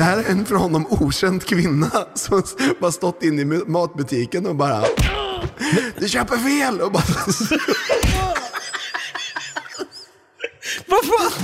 Det här är en för honom okänd kvinna som bara stått in i matbutiken och bara du köper fel och bara vad fan?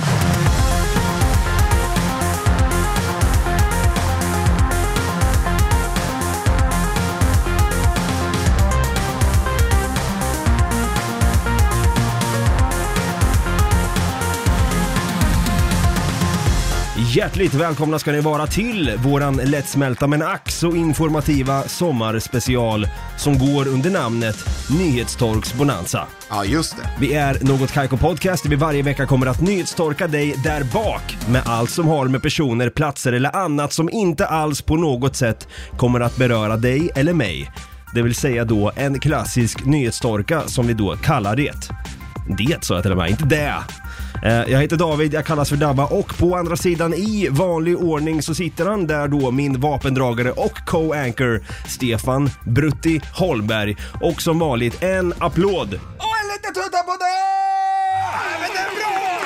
Hjärtligt välkomna ska ni vara till våran lättsmälta men ack så informativa sommarspecial som går under namnet Nyhetstorks Bonanza. Ja, just det. Vi är Något Kaiko Podcast där vi varje vecka kommer att nyhetstorka dig där bak med allt som har med personer, platser eller annat som inte alls på något sätt kommer att beröra dig eller mig. Det vill säga då en klassisk nyhetstorka som vi då kallar det. Det så att det är inte det. Jag heter David, jag kallas för Dabba och på andra sidan i vanlig ordning så sitter han där då min vapendragare och co-anchor Stefan Brutti Holmberg. Och som vanligt en applåd. Och en liten tutta på det! Men det är bra!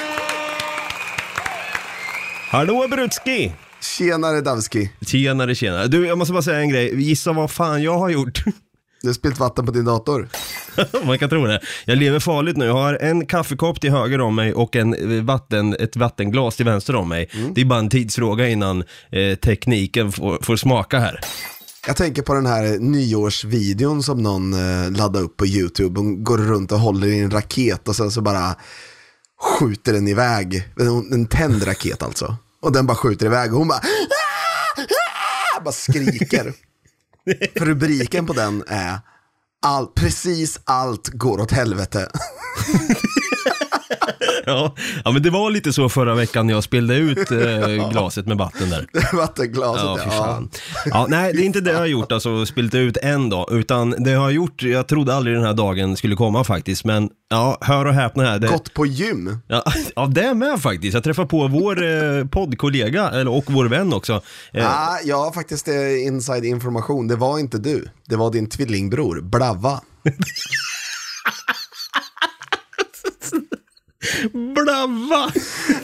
Hallå Brutski! Tjenare Davski. Tjenare. Du, jag måste bara säga en grej. Gissa vad fan jag har gjort. Du har spillt vatten på din dator. Man kan tro det. Jag lever farligt nu. Jag har en kaffekopp till höger om mig och ett vattenglas till vänster om mig. Det är bara en tidsfråga innan tekniken får smaka här. Jag tänker på den här nyårsvideon som någon laddade upp på YouTube. Hon går runt och håller i en raket och sen så bara skjuter den iväg. En tänd raket alltså. Och den bara skjuter iväg och hon bara skriker. För rubriken på den är precis allt går åt helvete. Ja, men det var lite så förra veckan när jag spillde ut glaset med vatten där. Vattenglaset, ja. Fan. Ja, nej, det är inte det jag har gjort, alltså spilt ut en dag. Utan det jag har gjort, jag trodde aldrig den här dagen skulle komma faktiskt. Men ja, hör och häpna här. Gått på gym? Ja, det är med faktiskt. Jag träffar på vår poddkollega och vår vän också. Ja, faktiskt inside information. Det var inte du. Det var din tvillingbror, Blava. Blava!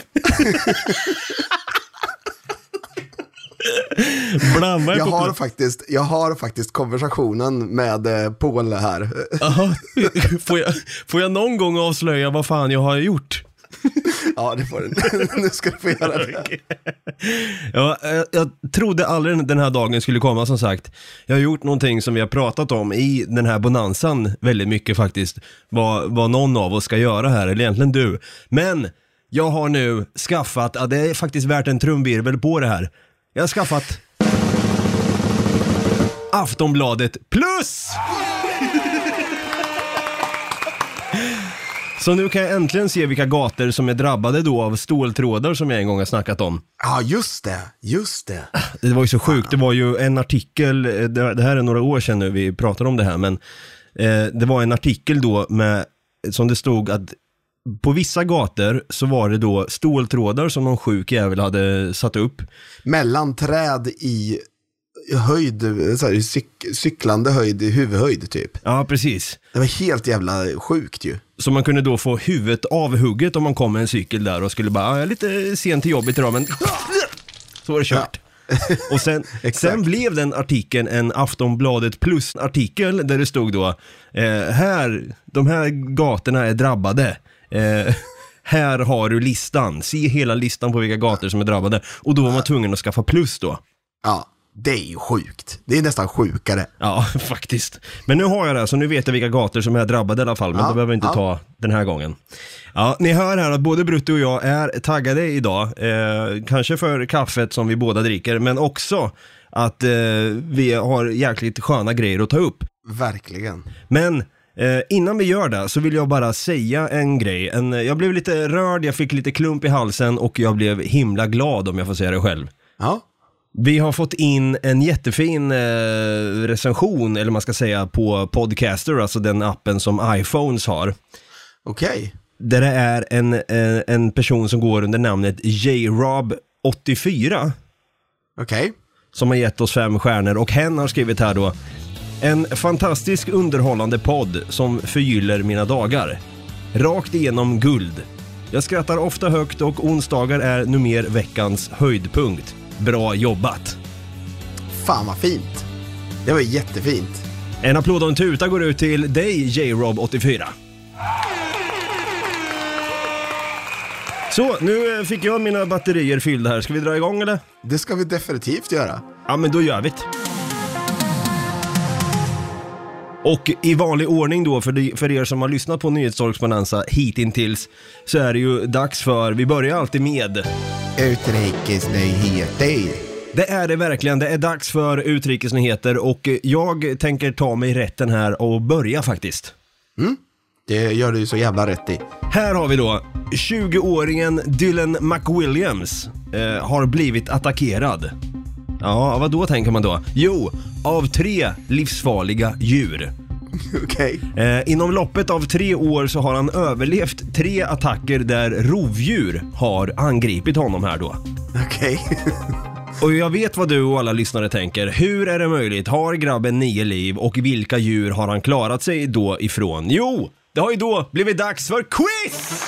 Blava jag har faktiskt konversationen med Paul här. Aha. Får jag någon gång avslöja vad fan jag har gjort? Ja, det får du. Nu ska du få göra det. Ja, jag trodde aldrig den här dagen skulle komma, som sagt. Jag har gjort någonting som vi har pratat om i den här bonanzan väldigt mycket faktiskt. Vad någon av oss ska göra här, eller egentligen du. Men jag har nu skaffat, det är faktiskt värt en trumvirvel på det här. Jag har skaffat Aftonbladet Plus! Så nu kan jag äntligen se vilka gator som är drabbade då av ståltrådar som jag en gång har snackat om. Ja, just det. Det var ju så sjukt, det var ju en artikel, det här är några år sedan nu vi pratar om det här, men det var en artikel då med, som det stod att på vissa gator så var det då ståltrådar som någon sjuk jävel hade satt upp. Mellan träd i höjd, så här, cyklande höjd, huvudhöjd typ. Ja, precis. Det var helt jävla sjukt ju. Så man kunde då få huvudet avhugget om man kom med en cykel där och skulle bara, jag är lite sent till jobbet idag, men så var det kört. Ja. Och sen blev den artikeln en Aftonbladet Plus-artikel där det stod då, de här gatorna är drabbade. Här har du listan. Se hela listan på vilka gator som är drabbade. Och då var man tvungen att skaffa plus då. Ja. Det är ju sjukt. Det är nästan sjukare. Ja, faktiskt. Men nu har jag det, så nu vet jag vilka gator som är drabbade i alla fall. Men det behöver jag inte ta den här gången. Ja, ni hör här att både Brutti och jag är taggade idag. Kanske för kaffet som vi båda dricker, men också att vi har jäkligt sköna grejer att ta upp. Verkligen. Men innan vi gör det så vill jag bara säga en grej. Jag blev lite rörd, jag fick lite klump i halsen och jag blev himla glad, om jag får säga det själv. Ja. Vi har fått in en jättefin recension, eller man ska säga, på Podcaster, alltså den appen som iPhones har. Okej. Där det är en person som går under namnet JRob84. Okej. Som har gett oss 5 stjärnor, och hen har skrivit här då: en fantastisk underhållande podd som förgyller mina dagar. Rakt igenom guld. Jag skrattar ofta högt och onsdagar är numera veckans höjdpunkt. Bra jobbat! Fan vad fint. Det var jättefint. En applåd och en tuta går ut till dig, J-Rob84. Så, nu fick jag mina batterier fyllda här. Ska vi dra igång eller? Det ska vi definitivt göra. Ja, men då gör vi det. Och i vanlig ordning då, för er som har lyssnat på Nyhetstorksponanza hitintills, så är det ju dags för, vi börjar alltid med utrikesnyheter. Det är det verkligen, det är dags för utrikesnyheter och jag tänker ta mig rätten här och börja faktiskt. Det gör du så jävla rätt i. Här har vi då 20-åringen Dylan McWilliams har blivit attackerad. Ja, vad då tänker man då? Jo, av 3 livsfarliga djur. Okej. Inom loppet av 3 år så har han överlevt 3 attacker där rovdjur har angripit honom här då. Okej. Och jag vet vad du och alla lyssnare tänker. Hur är det möjligt? Har grabben 9 liv och vilka djur har han klarat sig då ifrån? Jo, det har ju då blivit dags för quiz!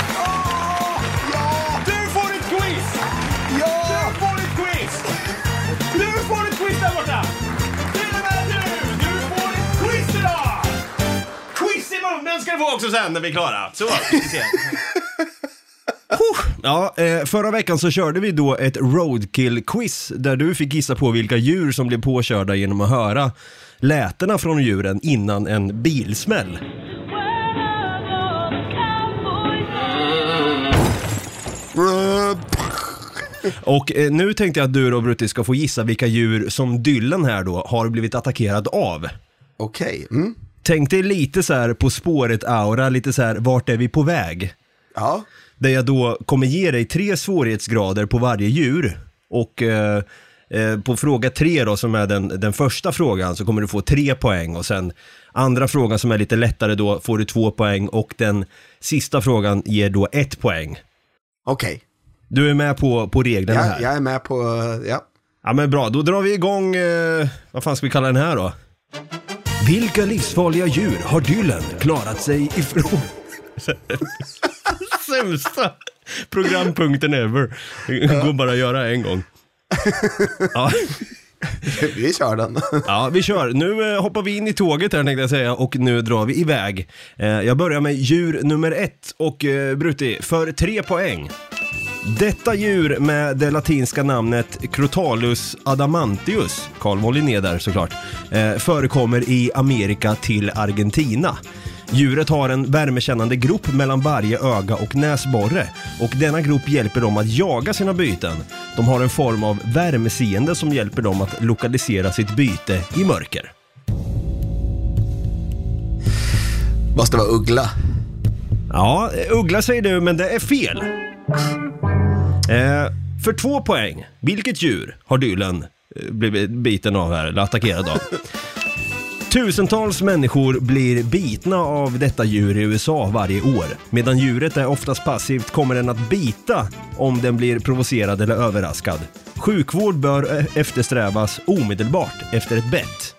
Du får ett quiz! Du får ett quiz! Du får ett quiz där borta! Du får ett quiz idag! Quiz i munnen ska du få också sen när vi är klara. Så, vi ska se. Ja, förra veckan så körde vi då ett roadkill-quiz där du fick gissa på vilka djur som blev påkörda genom att höra lätena från djuren innan en bilsmäll. Och nu tänkte jag att du och Brutti ska få gissa vilka djur som Dylan här då har blivit attackerad av. Okej. Tänk dig lite så här på spåret aura, lite så här vart är vi på väg? Ja. Där jag då kommer ge dig 3 svårighetsgrader på varje djur. Och på fråga 3 då, som är den första frågan, så kommer du få 3 poäng. Och sen andra frågan som är lite lättare då får du 2 poäng. Och den sista frågan ger då 1 poäng. Okej. Du är med på reglerna här? Jag är med på, ja. Ja, men bra, då drar vi igång, vad fan ska vi kalla den här då? Vilka livsfarliga djur har Dylan klarat sig ifrån? Sämsta programpunkten ever. Går bara att göra en gång. Ja. Vi kör den. Ja, vi kör. Nu hoppar vi in i tåget här tänkte jag säga. Och nu drar vi iväg. Jag börjar med djur nummer 1. Och Brutti, för 3 poäng. Detta djur med det latinska namnet Crotalus adamantius, Carl Molliné där såklart, förekommer i Amerika till Argentina. Djuret har en värmekännande grop mellan varje öga och näsborre, och denna grop hjälper dem att jaga sina byten. De har en form av värmeseende som hjälper dem att lokalisera sitt byte i mörker. Måste vara uggla. Ja, uggla säger du, men det är fel. För 2 poäng, vilket djur har Dylan blivit biten av här, eller attackerad av? Tusentals människor blir bitna av detta djur i USA varje år. Medan djuret är oftast passivt kommer den att bita om den blir provocerad eller överraskad. Sjukvård bör eftersträvas omedelbart efter ett bett.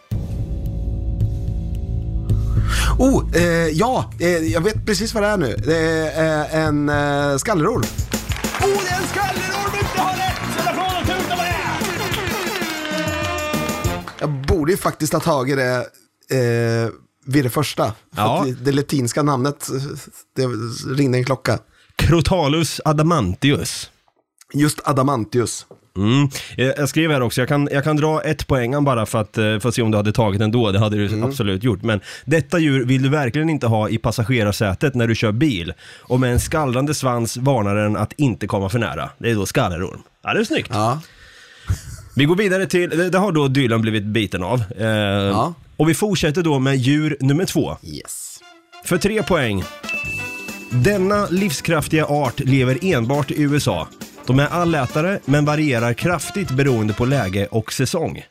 Jag vet precis vad det är nu. Det är en skallerorm. Det är en skallerorm, inte har rätt! Sätta från och tuta vad det är! Jag borde ju faktiskt ha tagit det vid det första. Ja. Det latinska namnet, det ringde en klocka. Crotalus adamantius. Just adamantius. Jag skrev här också, jag kan dra 1 poäng bara för att se om du hade tagit den då. Det hade du absolut gjort. Men detta djur vill du verkligen inte ha i passagerarsätet när du kör bil. Och med en skallrande svans varnar den att inte komma för nära. Det är då skallerorm. Ja, det är snyggt. Ja. Vi går vidare till, det har då Dylan blivit biten av. Ja. Och vi fortsätter då med djur nummer 2. Yes. För 3 poäng. Denna livskraftiga art lever enbart i USA. De är allätare men varierar kraftigt beroende på läge och säsong.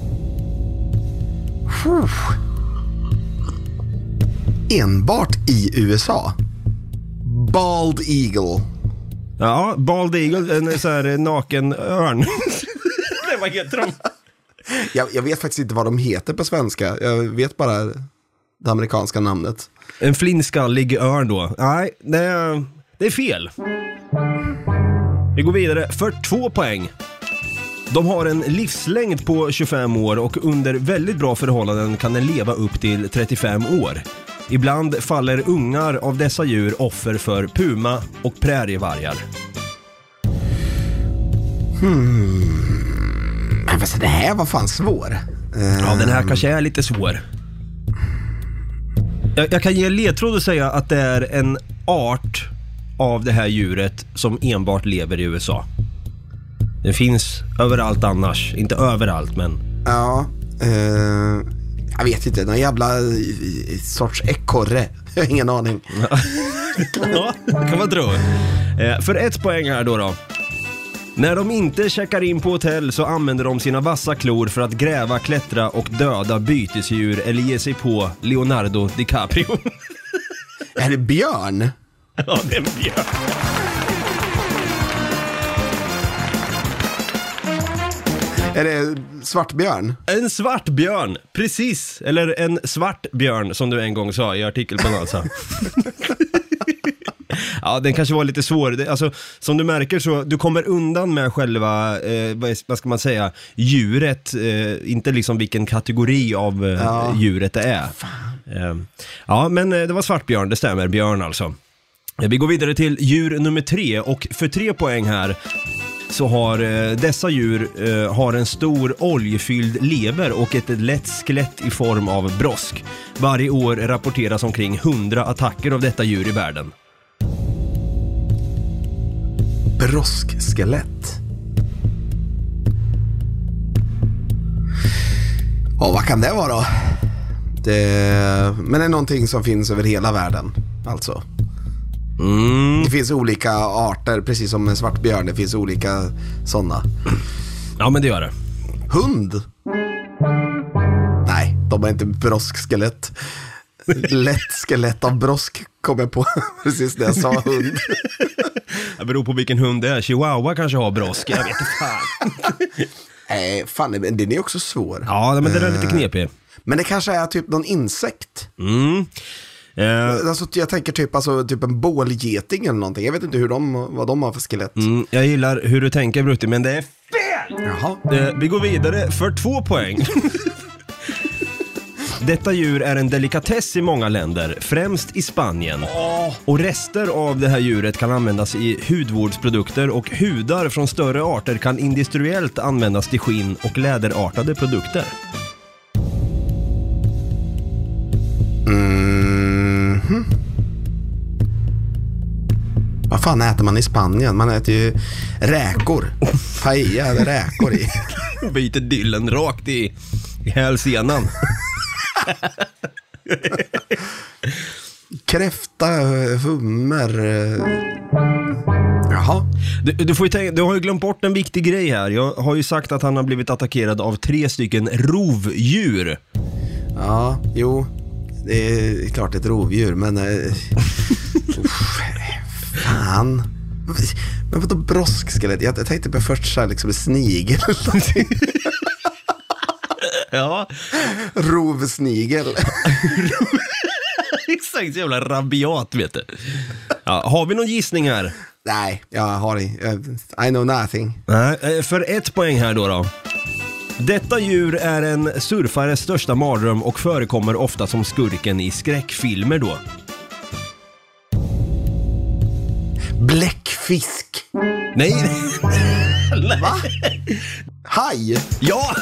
Enbart i USA. Bald eagle. Ja, bald eagle, en så här naken örn. Det var helt trångt. Jag vet faktiskt inte vad de heter på svenska. Jag vet bara det amerikanska namnet. En flinskallig örn då. Nej, det är fel. Vi går vidare för 2 poäng. De har en livslängd på 25 år och under väldigt bra förhållanden kan den leva upp till 35 år. Ibland faller ungar av dessa djur offer för puma och prärievargar. Men fast det här var fan svår. Ja, den här kanske är lite svår. Jag kan ge ledtråd och säga att det är en art av det här djuret som enbart lever i USA. Den finns överallt annars. Inte överallt, men... Ja, jag vet inte. Någon jävla sorts ekorre. Jag har ingen aning. Ja, kan man tro. För 1 poäng här då. När de inte checkar in på hotell så använder de sina vassa klor för att gräva, klättra och döda bytesdjur eller ge sig på Leonardo DiCaprio. Är det björn? Ja, det är en björn. Är det svartbjörn? En svartbjörn, precis. Eller en svart björn som du en gång sa i artikel på NASA. Ja, den kanske var lite svår. Alltså, som du märker så du kommer undan med själva, vad ska man säga, djuret. Inte liksom vilken kategori av djuret det är. Ja, men det var svartbjörn, det stämmer. Björn alltså. Vi går vidare till djur nummer 3. Och för 3 poäng här så har dessa djur har en stor oljefylld lever och ett lätt skelett i form av brosk. Varje år rapporteras omkring 100 attacker av detta djur i världen. Broskskelett. Ja, vad kan det vara då? Men det är någonting som finns över hela världen, alltså. Det finns olika arter, precis som en svartbjörn. Det finns olika sådana. Ja, men det gör det. Hund? Nej, de har inte broskskelett. Lätt skelett av brosk kom jag på precis när jag sa hund. Det beror på vilken hund det är. Chihuahua kanske har brosk, jag vet inte fan. Fan, den är också svår. Ja, men den är lite knepig. Men det kanske är typ någon insekt. Alltså, jag tänker typ en bålgeting eller någonting. Jag vet inte vad de har för skelett. Jag gillar hur du tänker, Brutti, men det är fel! Jaha. Vi går vidare för 2 poäng. Detta djur är en delikatess i många länder, främst i Spanien. Och rester av det här djuret kan användas i hudvårdsprodukter och hudar från större arter kan industriellt användas till skinn och läderartade produkter. Vad fan äter man i Spanien? Man äter ju räkor. Paella eller räkor i. Byter dillen rakt i hälsenan. Kräfta, hummer. Jaha. Du får ju tänka, du har ju glömt bort en viktig grej här. Jag har ju sagt att han har blivit attackerad av 3 stycken rovdjur. Ja, jo. Det är klart ett rovdjur, men fan. Men vadå broskskelett? Jag tänkte på först så här liksom en snigel. Ja. Rovsnigel. Exakt, så jävla rabiat, vet du. Ja, har vi någon gissning här? Nej, jag har I know nothing. Nej, för 1 poäng här då. Detta djur är en surfares största mardröm och förekommer ofta som skurken i skräckfilmer då. Bläckfisk. Nej. Va? Haj? Ja!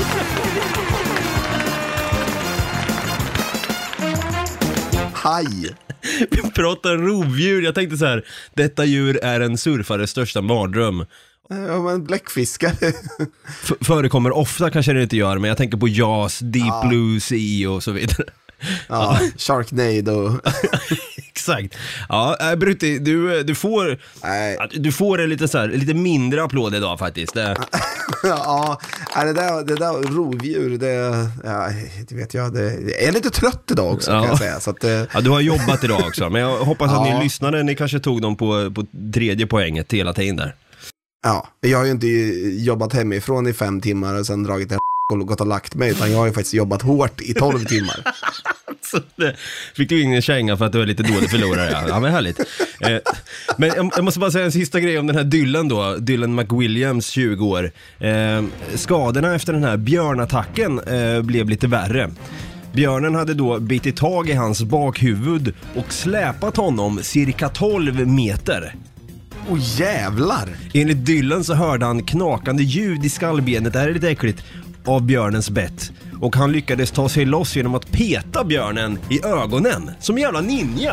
Haj. Vi pratar rovdjur. Jag tänkte så här, detta djur är en surfares största mardröm. Ja, men bläckfiskar. Förekommer ofta kanske det inte gör, men jag tänker på Jaws, Deep Blue Sea och så vidare. Ja, Sharknado. Exakt. Ja, Brutti, du får en lite mindre applåd idag faktiskt. Ja, det där rovdjur, det vet jag, det är lite trött idag också, kan jag säga. Så att, ja, du har jobbat idag också, men jag hoppas att ni lyssnade, ni kanske tog dem på 3:e poänget hela tiden där. Ja, jag har ju inte jobbat hemifrån i 5 timmar och sen dragit och gått och lagt mig, utan jag har ju faktiskt jobbat hårt i 12 timmar. Så fick du ingen känga för att du är lite dålig förlorare. Ja, men härligt. Men jag måste bara säga en sista grej om den här Dylan då. Dylan McWilliams, 20 år. Skadorna efter den här björnattacken blev lite värre. Björnen hade då bitit tag i hans bakhuvud och släpat honom cirka 12 meter. Jävlar! Enligt Dylan så hörde han knakande ljud i skallbenet, det här är lite äckligt, av björnens bett. Och han lyckades ta sig loss genom att peta björnen i ögonen, som en jävla ninja.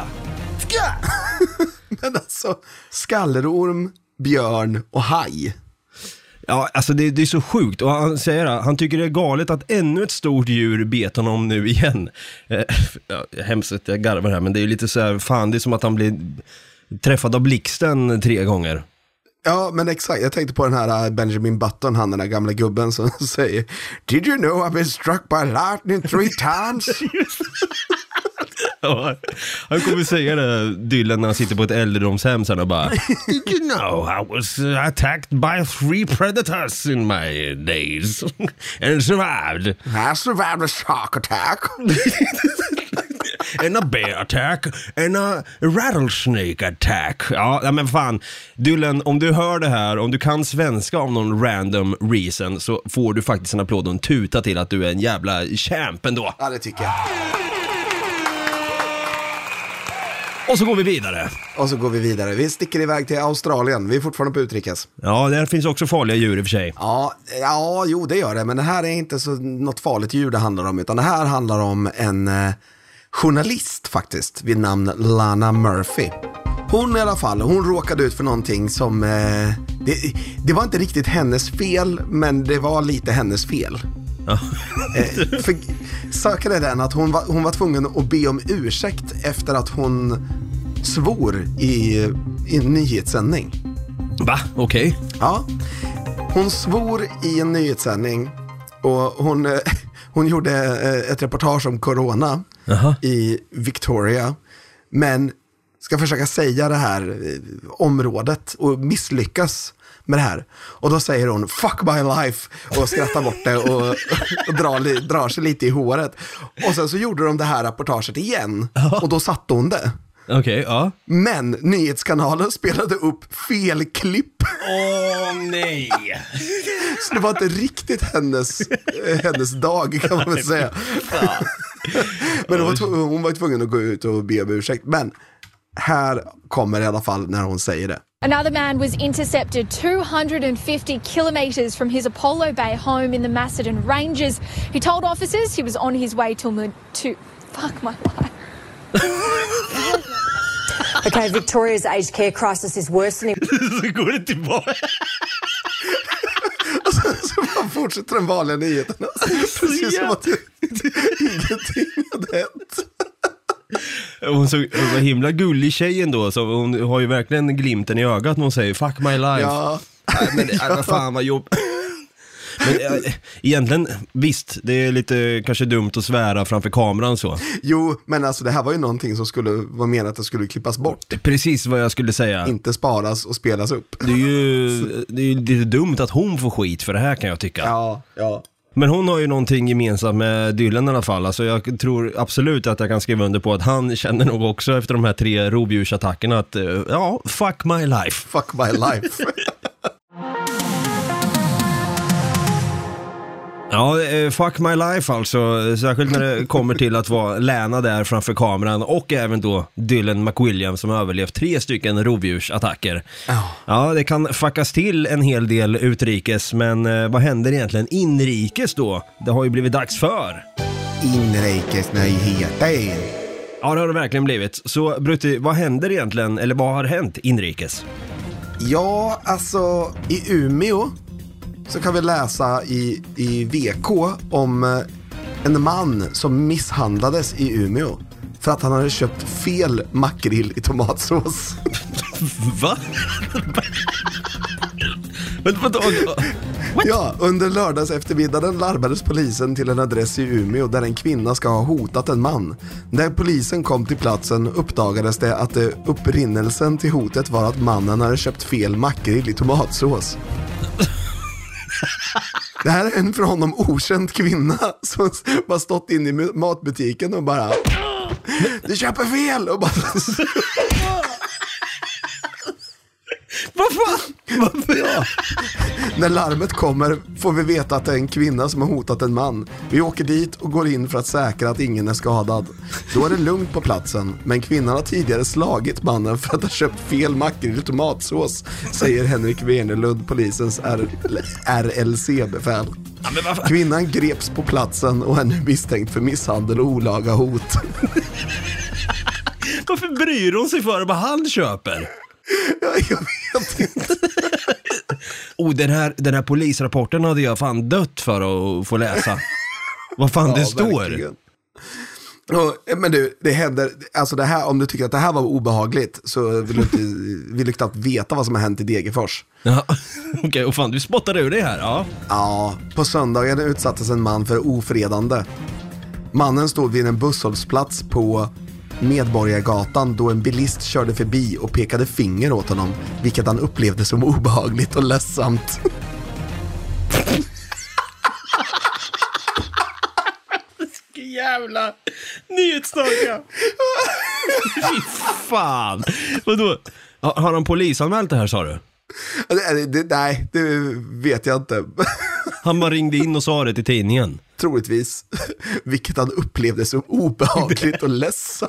Men alltså, skallerorm, björn och haj. Ja, alltså det är så sjukt. Och han säger att han tycker det är galet att ännu ett stort djur bet honom nu igen. Hemskt att jag garvar här, men det är lite så här, fan, det är som att han blir träffad av blixten 3 gånger. Ja, men exakt. Jag tänkte på den här Benjamin Button, han den där gamla gubben som säger Did you know I've been struck by lightning 3 times? Ja, han kommer säga det, Dylan, när han sitter på ett äldredomshem sen och bara Did you know I was attacked by 3 predators in my days and survived. I survived a shark attack. And a bear attack and a rattlesnake attack. Ja, men fan, Dylan, om du hör det här, om du kan svenska av någon random reason, så får du faktiskt en applåd och en tuta till att du är en jävla champ ändå. Ja, det tycker jag. Och så går vi vidare. Vi sticker iväg till Australien. Vi är fortfarande på utrikes. Ja, där finns också farliga djur i och för sig. Ja, jo, det gör det. Men det här är inte så något farligt djur det handlar om. Utan det här handlar om en journalist faktiskt vid namn Lana Murphy. Hon i alla fall, hon råkade ut för någonting som det var inte riktigt hennes fel, men det var lite hennes fel. För saken är den att hon var tvungen att be om ursäkt efter att hon svor i en nyhetssändning. Va? Okej. Ja, hon svor i en nyhetssändning och hon gjorde ett reportage om corona i Victoria, men ska försöka säga det här området och misslyckas med det här. Och då säger hon fuck my life och skrattar bort det och drar sig lite i håret. Och sen så gjorde de det här reportaget igen och då satte hon det. Okej, ja. Men nyhetskanalen spelade upp fel klipp. Nej. Så det var inte riktigt hennes dag, kan man väl säga. Men hon var tvungen att gå ut och be om ursäkt. Men här kommer i alla fall när hon säger det. Another man was intercepted 250 kilometres from his Apollo Bay home in the Macedon Ranges. He told officers he was on his way to fuck my life. Okay, Victoria's aged care crisis is worsening. Så går det tillbaka. Och så bara fortsätter den vanliga nyheterna. Precis som att ingenting hade hänt. Hon var himla gullig tjejen då, så hon har ju verkligen glimten i ögat när hon säger fuck my life. Ja. Men fan vad jobb. Men egentligen, visst, det är lite kanske dumt att svära framför kameran så. Jo, men alltså det här var ju någonting som skulle vara menat att det skulle klippas bort. Precis vad jag skulle säga. Inte sparas och spelas upp. Det är ju lite dumt att hon får skit för det här, kan jag tycka. Ja. Men hon har ju någonting gemensamt med Dylan i alla fall. Alltså jag tror absolut att jag kan skriva under på att han känner nog också efter de här 3 rovdjursattackerna att fuck my life. Fuck my life. Ja, fuck my life alltså. Särskilt när det kommer till att vara Lana där framför kameran och även då Dylan McWilliams som har överlevt 3 stycken rovdjursattacker. Ja, det kan fuckas till en hel del utrikes, men vad händer egentligen inrikes då? Det har ju blivit dags för inrikesnyheter. Ja, det har det verkligen blivit. Så Brutti, vad händer egentligen, eller vad har hänt inrikes? Ja, alltså i Umeå så kan vi läsa i VK om en man som misshandlades i Umeå för att han hade köpt fel makrill i tomatsås. Va? Ja, under lördags eftermiddagen larmades polisen till en adress i Umeå där en kvinna ska ha hotat en man. När polisen kom till platsen uppdagades det att upprinnelsen till hotet var att mannen hade köpt fel makrill i tomatsås. Det här är en för honom okänd kvinna som bara stått in i matbutiken och bara Du köper fel! Och bara... Vad fan? Ja. När larmet kommer får vi veta att det är en kvinna som har hotat en man. Vi åker dit och går in för att säkra att ingen är skadad. Då är det lugnt på platsen, men kvinnan har tidigare slagit mannen för att ha köpt fel makrill i tomatsås, säger Henrik Wenerlund, polisens RLC-befäl. Kvinnan greps på platsen och är nu misstänkt för misshandel och olaga hot. Varför bryr hon sig för vad han köper? Jag vet inte. Den här polisrapporten hade jag fan dött för att få läsa. Vad fan det står. Verkligen. Men du, det händer, alltså det här, om du tycker att det här var obehagligt så vill du knappt veta vad som har hänt i Degerfors. Ja, okej, och fan, du spottade ur det här, ja. Ja, på söndagen utsattes en man för ofredande. Mannen stod vid en busshållplats på Medborgargatan då en bilist körde förbi och pekade finger åt honom, vilket han upplevde som obehagligt och ledsamt. Jävla nyhetstorka. Fy fan. Vadå? Har han polisanmält det här, sa du? Nej, det vet jag inte. Han bara ringde in och sa det till tidningen. Troligtvis. Vilket han upplevde som obehagligt och ledsamt.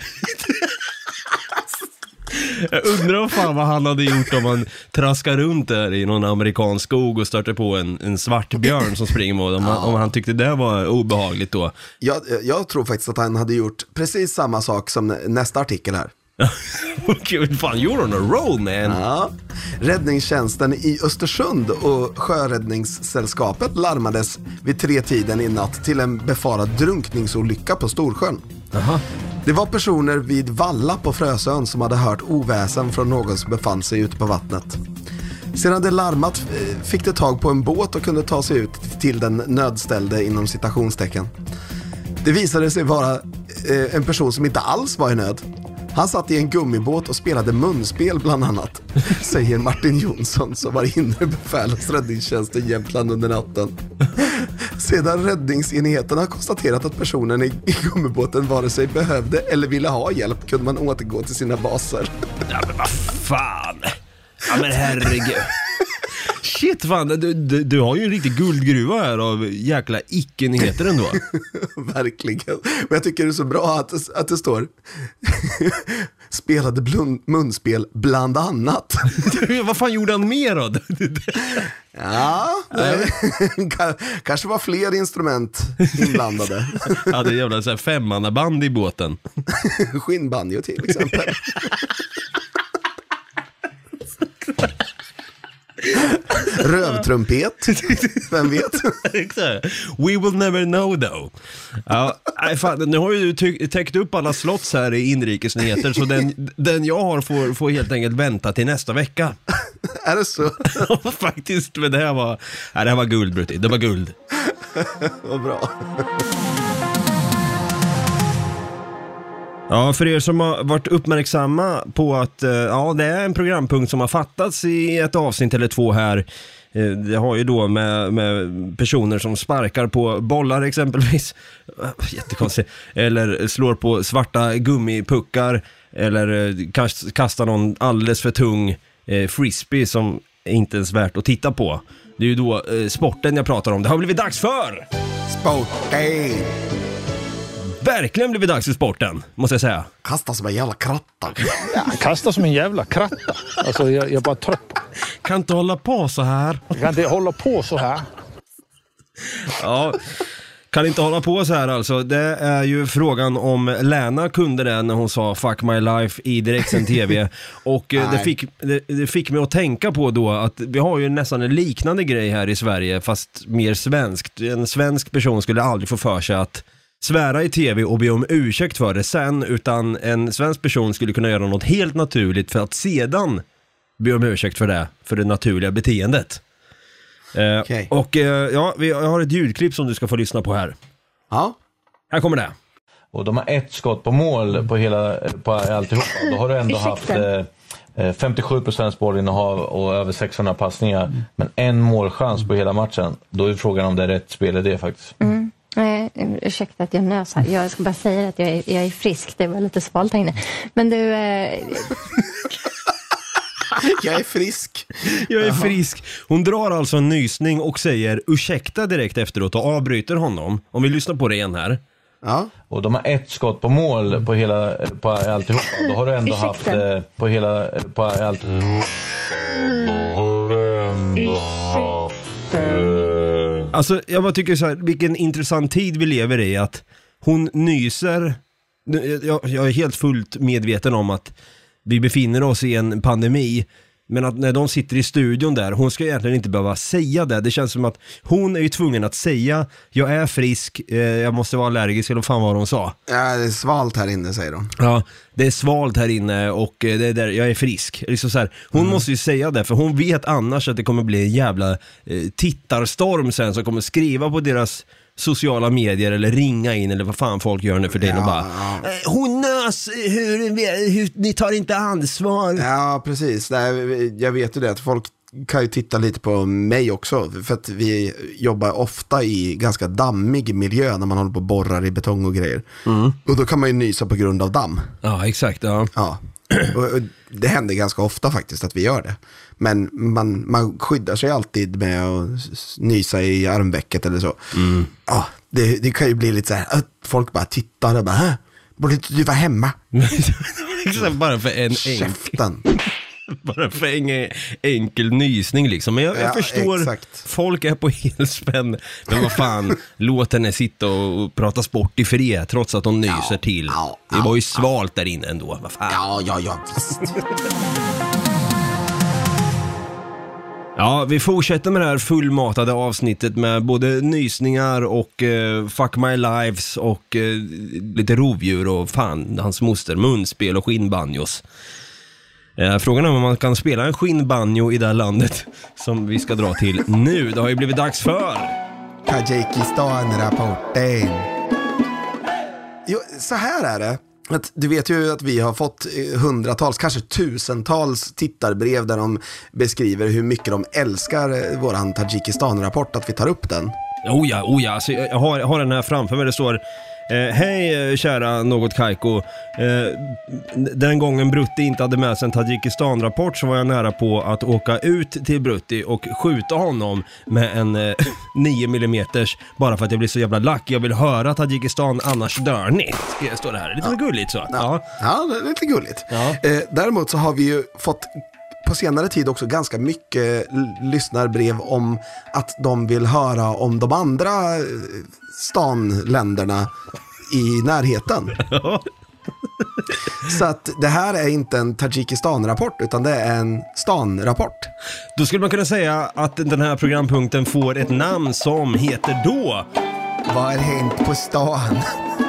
Jag undrar fan vad han hade gjort om han traskar runt där i någon amerikansk skog och startar på en svart björn som springer mot om han tyckte det var obehagligt då. Jag tror faktiskt att han hade gjort precis samma sak som nästa artikel här. Okej, fan, you're on a roll, man. Ja. Räddningstjänsten i Östersund och Sjöräddningssällskapet larmades vid 3-tiden i natt till en befarad drunkningsolycka på Storsjön. Aha. Det var personer vid Valla på Frösön som hade hört oväsen från någon som befann sig ute på vattnet. Sedan det larmat fick det tag på en båt och kunde ta sig ut till den nödställde inom citationstecken. Det visade sig vara en person som inte alls var i nöd. Han satt i en gummibåt och spelade munspel bland annat, säger Martin Jonsson som var inre befäl hos räddningstjänsten Jämtland under natten. Sedan räddningsenheten har konstaterat att personen i gummibåten vare sig behövde eller ville ha hjälp kunde man återgå till sina baser. Ja, men vad fan. Ja, men herregud. Shit, fan, du har ju en riktig guldgruva här av jäkla icke-nyheter ändå. Verkligen. Men jag tycker det är så bra att det står spelade munspel bland annat. Vad fan gjorde han mer då? Ja, kanske var fler instrument inblandade. Ja, det är jävla så här 5-mannaband i båten. Skinnbanjo till exempel. Rövtrumpet. Vem vet? We will never know though. Ja, fan, nu har ju du täckt upp alla slots här i inrikesnyheter, så den jag har får helt enkelt vänta till nästa vecka. Är det så? Faktiskt, men det här var guld, Brutti. Det var guld. Vad bra. Ja, för er som har varit uppmärksamma på att det är en programpunkt som har fattats i ett avsnitt eller 2 här. Det har ju då med personer som sparkar på bollar exempelvis. Jättekonstigt. Eller slår på svarta gummipuckar. Eller kastar någon alldeles för tung frisbee som är inte ens värt att titta på. Det är ju då sporten jag pratar om. Det har blivit dags för Sporten. Verkligen blivit dags för sporten, måste jag säga. Kasta som en jävla kratta. Ja, kasta som en jävla kratta. Alltså jag är bara trött på. Kan inte hålla på så här. Jag kan inte hålla på så här. Ja, kan inte hålla på så här alltså. Det är ju frågan om Lena kunde det när hon sa fuck my life i direktsänd TV. Och det fick mig att tänka på då att vi har ju nästan en liknande grej här i Sverige, fast mer svenskt. En svensk person skulle aldrig få för sig att svära i TV och be om ursäkt för det sen, utan en svensk person skulle kunna göra något helt naturligt för att sedan be om ursäkt för det naturliga beteendet. Okay. Och jag har ett ljudklipp som du ska få lyssna på här. Ja. Här kommer det. Och de har ett skott på mål på alltihopa. Då har du ändå haft 57% bollinnehav och över 600 passningar. Men en målchans på hela matchen. Då är frågan om det är rätt spel i det faktiskt. Mm. Nej, ursäkta att jag nös här. Jag ska bara säga att jag är frisk. Det var lite svalt här inne. Men du... Jag är frisk. Jag är frisk. Hon drar alltså en nysning och säger ursäkta direkt efteråt och avbryter honom. Om vi lyssnar på det igen här. Ja. Och de har ett skott på mål på alltihopa. Då har du ändå haft på allt. Alltså jag bara tycker så här, vilken intressant tid vi lever i, att hon nyser. Jag är helt fullt medveten om att vi befinner oss i en pandemi, men att när de sitter i studion där, hon ska egentligen inte behöva säga det. Det känns som att hon är ju tvungen att säga jag är frisk, jag måste vara allergisk, eller fan vad hon sa. Ja, det är svalt här inne, säger de. Ja, det är svalt här inne och det är där jag är frisk. Liksom så här, hon måste ju säga det, för hon vet annars att det kommer bli en jävla tittarstorm sen som kommer skriva på deras sociala medier eller ringa in eller vad fan folk gör nu för det och bara hon nös, hur ni tar inte ansvar. Ja, precis. Nej, jag vet ju det att folk kan ju titta lite på mig också, för att vi jobbar ofta i ganska dammig miljö när man håller på och borrar i betong och grejer. Och då kan man ju nysa på grund av damm. Ja, exakt. Ja. Och det händer ganska ofta faktiskt att vi gör det. Men man skyddar sig alltid med att nysa i armvecket eller så. Ja, det kan ju bli lite så här att folk bara tittar och bara, borde inte du vara hemma? Bara för en Käften. Bara för en enkel nysning liksom. Men jag förstår, exakt. Folk är på helspänn. Men vad fan, låt henne sitta och prata sport i fred trots att hon nyser till. Det var ju svalt där inne ändå. Vad fan? Ja, visst. Ja, vi fortsätter med det här fullmatade avsnittet med både nysningar och fuck my lives och lite rovdjur och fan, hans moster, munspel och skinnbanjos. Frågan är om man kan spela en skinnbanjo i det här landet som vi ska dra till nu. Det har ju blivit dags för Tadzjikistan-rapporten. Jo, så här är det. Att du vet ju att vi har fått hundratals, kanske tusentals tittarbrev där de beskriver hur mycket de älskar våran Tadzjikistan-rapport, att vi tar upp den. Oh ja, alltså, jag har den här framför mig. Det står hej kära något Kaiko, den gången Brutti inte hade med sig en Tadzjikistan-rapport så var jag nära på att åka ut till Brutti och skjuta honom med en 9mm bara för att jag blir så jävla lack. Jag vill höra Tadzjikistan, annars dör ni. Står det här, lite gulligt så. Ja, det är lite gulligt. Däremot så har vi ju fått på senare tid också ganska mycket lyssnarbrev om att de vill höra om de andra stanländerna i närheten. Så att det här är inte en Tadzjikistan-rapport utan det är en stan-rapport. Då skulle man kunna säga att den här programpunkten får ett namn som heter då Vad har hänt på stan?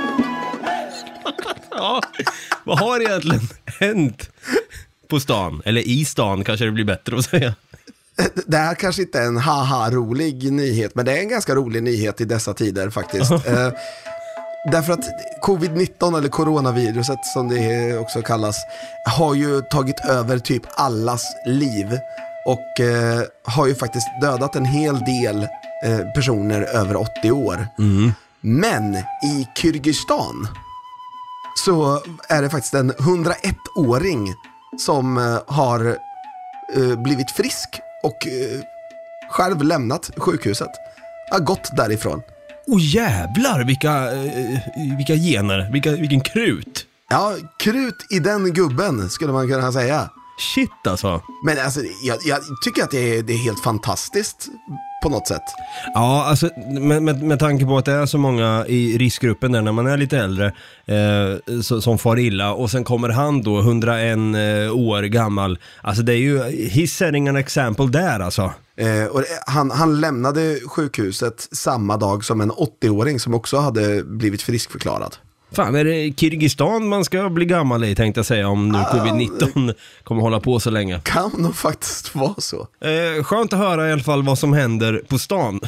Ja, vad har egentligen hänt på stan? Eller i stan kanske det blir bättre att säga. Det här kanske inte är en haha-rolig nyhet, men det är en ganska rolig nyhet i dessa tider faktiskt. Därför att covid-19 eller coronaviruset som det också kallas har ju tagit över typ allas liv och har ju faktiskt dödat en hel del personer över 80 år. Men i Kyrgyzstan så är det faktiskt en 101-åring som har blivit frisk och själv lämnat sjukhuset. Har gått därifrån. Jävlar, vilka gener, vilken krut. Ja, krut i den gubben skulle man kunna säga. Shit alltså. Men alltså, jag tycker att det är helt fantastiskt på något sätt. Ja, alltså med tanke på att det är så många i riskgruppen där när man är lite äldre som far illa, och sen kommer han då 101 år gammal. Alltså det är ju he's setting an example där alltså. Och han lämnade sjukhuset samma dag som en 80-åring som också hade blivit friskförklarad. Fan, är det Kyrgyzstan man ska bli gammal i, tänkte jag säga, om nu covid-19 kommer hålla på så länge. Kan nog faktiskt vara så. Skönt att höra i alla fall vad som händer på stan.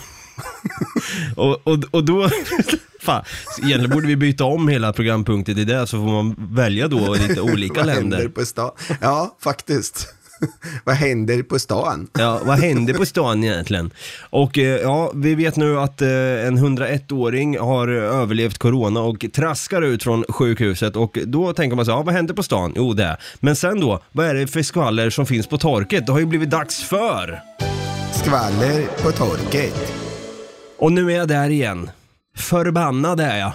och då fan, egentligen borde vi byta om hela programpunkten i det, så får man välja då lite olika länder. På stan. Ja, faktiskt. Vad händer på stan? Ja, vad händer på stan egentligen? Och ja, vi vet nu att en 101-åring har överlevt corona och traskar ut från sjukhuset. Och då tänker man så, ja, vad händer på stan? Jo, det. Men sen då, vad är det för skvaller som finns på torket? Det har ju blivit dags för... Skvaller på torket. Och nu är jag där igen. Förbannad är jag.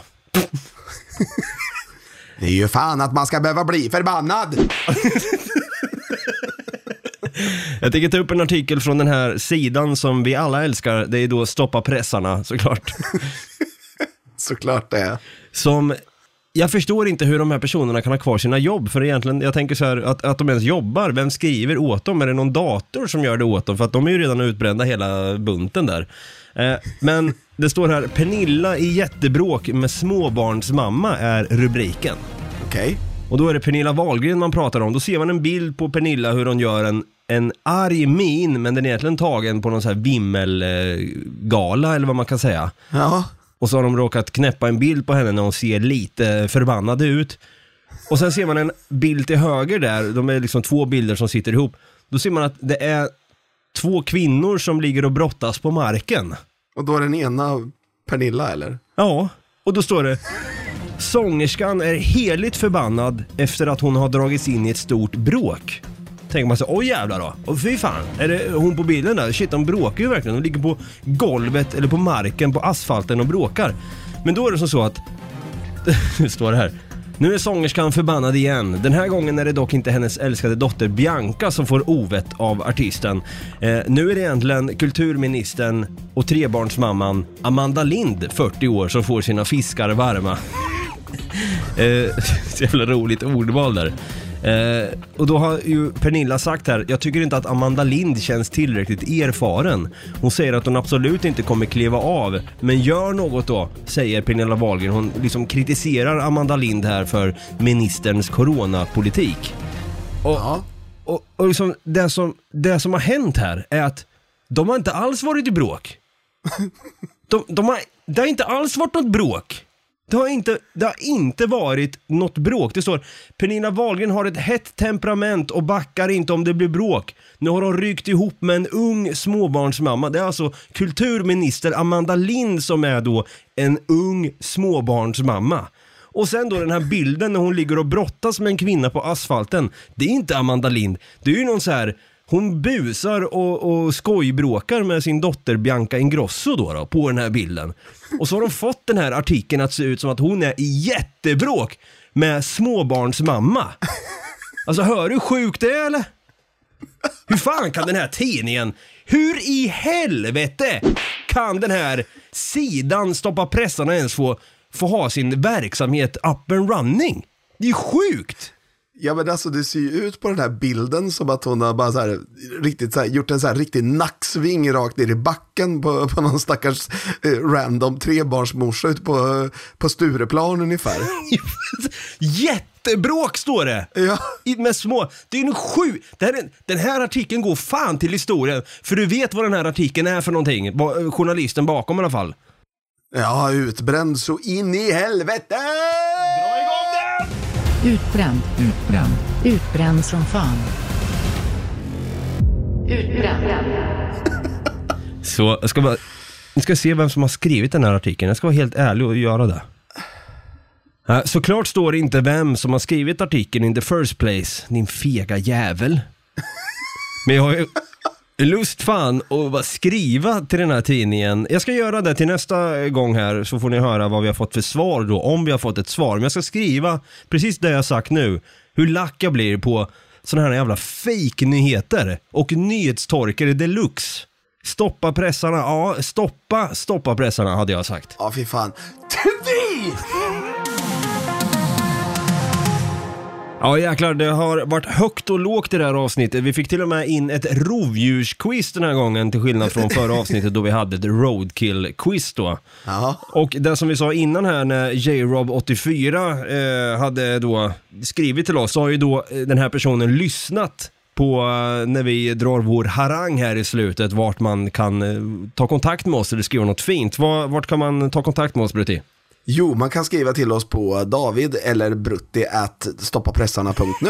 Det är ju fan att man ska behöva bli förbannad. Jag tänker ta upp en artikel från den här sidan som vi alla älskar. Det är då Stoppa pressarna, såklart. Såklart det är. Som... Jag förstår inte hur de här personerna kan ha kvar sina jobb. För egentligen, jag tänker så här, att de ens jobbar. Vem skriver åt dem? Är det någon dator som gör det åt dem? För att de är ju redan utbrända hela bunten där. Men det står här, Pernilla i jättebråk med småbarnsmamma är rubriken. Okej. Och då är det Pernilla Wahlgren man pratar om. Då ser man en bild på Pernilla hur hon gör en arg min. Men den är egentligen tagen på någon så här vimmelgala eller vad man kan säga. Ja. Och så har de råkat knäppa en bild på henne när hon ser lite förbannad ut. Och sen ser man en bild till höger där. De är liksom 2 bilder som sitter ihop. Då ser man att det är 2 kvinnor som ligger och brottas på marken. Och då är den ena Pernilla, eller? Ja, och då står det: sångerskan är heligt förbannad efter att hon har dragits in i ett stort bråk. Tänker man så, oj jävlar då. Och fy fan, är det hon på bilden där? Shit, de bråkar ju verkligen. De ligger på golvet eller på marken, på asfalten och bråkar. Men då är det så att det står det här: nu är sångerskan förbannad igen. Den här gången är det dock inte hennes älskade dotter Bianca som får ovett av artisten. Nu är det egentligen kulturministern och trebarnsmamman Amanda Lind, 40 år, som får sina fiskar varma. Så jävla roligt ordval där. Och då har ju Pernilla sagt här: jag tycker inte att Amanda Lind känns tillräckligt erfaren. Hon säger att hon absolut inte kommer kliva av, men gör något då, säger Pernilla Wahlgren. Hon liksom kritiserar Amanda Lind här för ministerns coronapolitik. Och liksom det som har hänt här är att de har inte alls varit i bråk. Det har inte alls varit något bråk. Det har inte varit något bråk. Det står: Pernilla Wahlgren har ett hett temperament och backar inte om det blir bråk. Nu har hon ryckt ihop med en ung småbarnsmamma. Det är alltså kulturminister Amanda Lind som är då en ung småbarnsmamma. Och sen då den här bilden när hon ligger och brottas med en kvinna på asfalten. Det är inte Amanda Lind. Det är ju någon så här... Hon busar och skojbråkar med sin dotter Bianca Ingrosso då på den här bilden. Och så har de fått den här artikeln att se ut som att hon är i jättebråk med småbarnsmamma. Alltså, hör du hur sjukt det är, eller? Hur fan kan den här tidningen... Hur i helvete kan den här sidan Stoppa pressarna ens få ha sin verksamhet up and running? Det är sjukt! Ja, men alltså det ser ju ut på den här bilden som att hon har bara så här, riktigt så här, gjort en så här riktig nacksving rakt ner i backen på någon stackars random trebarnsmorsa ut på Stureplan ungefär. Jättebråk står det. Ja. Med små. Det är en den här artikeln går fan till historien. För du vet vad den här artikeln är för någonting. Journalisten bakom i alla fall. Ja, utbränd så in i helvete! Dra igång den! Utbränd som fan. Utbränd. Så jag ska se vem som har skrivit den här artikeln. Jag ska vara helt ärlig och göra det. Såklart står det inte vem som har skrivit artikeln in the first place, din fega jävel. Men jag har ju lust fan att skriva till den här tidningen. Jag ska göra det till nästa gång här, så får ni höra vad vi har fått för svar då, om vi har fått ett svar. Men jag ska skriva precis det jag sagt nu, hur lack jag blir på sådana här jävla fake-nyheter och nyhetstorkare deluxe. Stoppa pressarna, ja, stoppa pressarna hade jag sagt. Ja, fy fan. Ja jäklar, det har varit högt och lågt i det här avsnittet. Vi fick till och med in ett rovdjursquiz den här gången, till skillnad från förra avsnittet då vi hade ett roadkill-quiz då. Jaha. Och det som vi sa innan här, när JRob84 hade då skrivit till oss, så har ju då den här personen lyssnat på när vi drar vår harang här i slutet, vart man kan ta kontakt med oss eller skriva något fint. Vart kan man ta kontakt med oss, Brutti? Jo, man kan skriva till oss på David eller brutti@stoppapressarna.nu.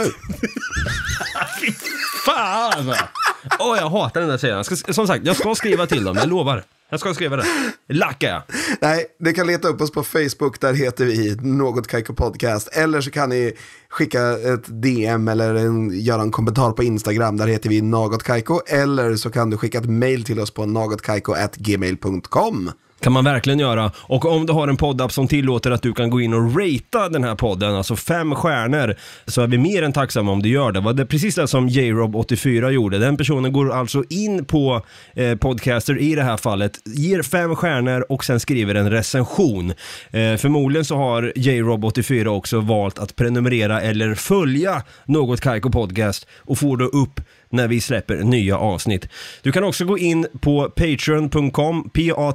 Fan! Jag hatar den där serien. Som sagt, jag ska skriva till dem, jag lovar. Jag ska skriva det. Lackar jag. Nej, det kan leta upp oss på Facebook. Där heter vi Något Kaiko Podcast. Eller så kan ni skicka ett DM eller göra en kommentar på Instagram. Där heter vi Något Kaiko. Eller så kan du skicka ett mail till oss på nagotkaiko@gmail.com. Kan man verkligen göra. Och om du har en poddapp som tillåter att du kan gå in och ratea den här podden, alltså 5 stjärnor, så är vi mer än tacksamma om du gör det. Det är precis det som J-Rob84 gjorde. Den personen går alltså in på Podcaster i det här fallet, ger 5 stjärnor och sen skriver en recension. Förmodligen så har J-Rob84 också valt att prenumerera eller följa Något Kaiko Podcast och får då upp när vi släpper nya avsnitt. Du kan också gå in på patreon.com,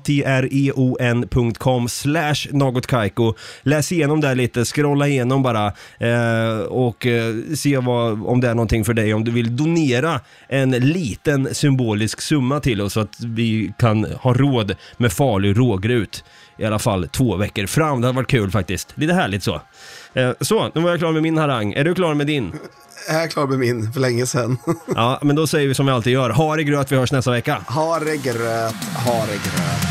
patreon.com/nagotkaiko. Läs igenom där lite, scrolla igenom bara och se om det är någonting för dig. Om du vill donera en liten symbolisk summa till oss så att vi kan ha råd med farlig rågrut i alla fall 2 veckor fram. Det har varit kul faktiskt. Lite härligt så. Så, nu var jag klar med min harang. Är du klar med din? Jag är klar med min för länge sedan. Ja, men då säger vi som vi alltid gör. Ha det gröt, vi hörs nästa vecka. Ha det gröt, ha det gröt.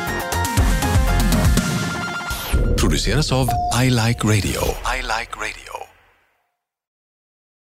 Produceras av I Like Radio. I Like Radio.